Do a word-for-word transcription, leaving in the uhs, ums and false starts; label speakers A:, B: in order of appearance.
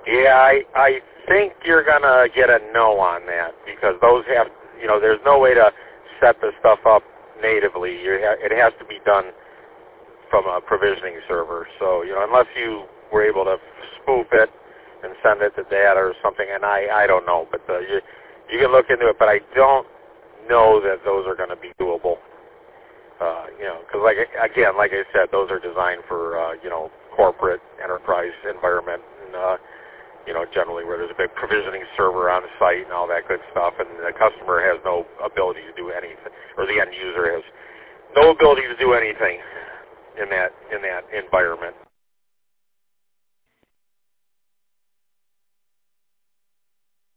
A: Yeah, I I think you're gonna get a no on that because those have, you know, there's no way to set the stuff up natively. You ha- it has to be done from a provisioning server. So, you know, unless you were able to spoof it and send it to data or something, and I, I don't know, but uh, you, you can look into it, but I don't know that those are going to be doable. Uh, you know, because like, again, like I said, those are designed for, uh, you know, corporate enterprise environment, and, uh, you know, generally where there's a big provisioning server on the site and all that good stuff, and the customer has no ability to do anything, or the end user has no ability to do anything in that in that environment.